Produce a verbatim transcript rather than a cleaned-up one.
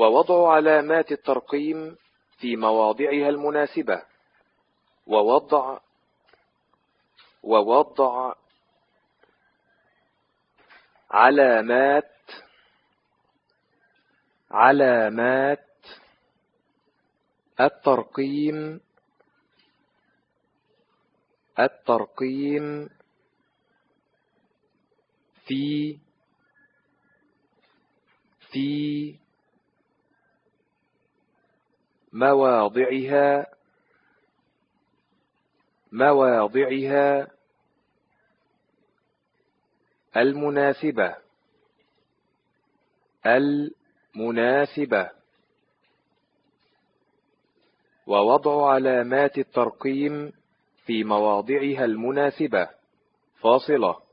ووضع علامات الترقيم في مواضعها المناسبة. ووضع ووضع علامات علامات الترقيم الترقيم في في مواضعها مواضعها المناسبة المناسبة. ووضع علامات الترقيم في مواضعها المناسبة فاصلة.